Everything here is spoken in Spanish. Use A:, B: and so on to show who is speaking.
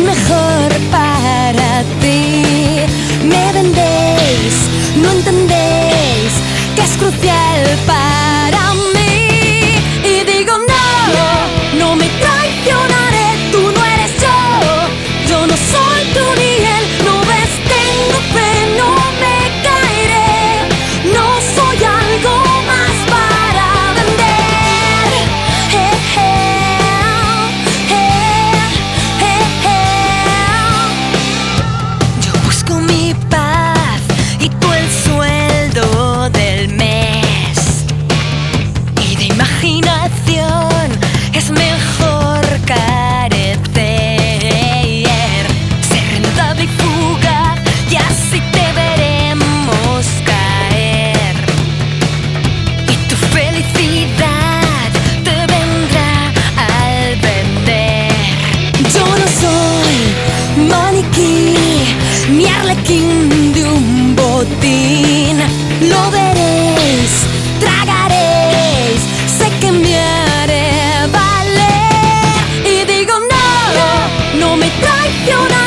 A: mejor para ti. Me vendéis, no entendéis que es crucial para mí. Y digo no, no me traicionaré. Tú no eres yo no soy tú ni él. No ves, tengo fe, no me caeré. No soy algo más para vender. Yo busco mi paz y tú el sueldo del mes. Y de imaginación es mejor carecer. Ser rentable y fugaz y así te veremos caer. Y tu felicidad te vendrá al vender. Yo no soy maniquí ni arlequín de un botín. Lo veréis, tragaréis, sé que me haré valer. Y digo no, no me traicionaré.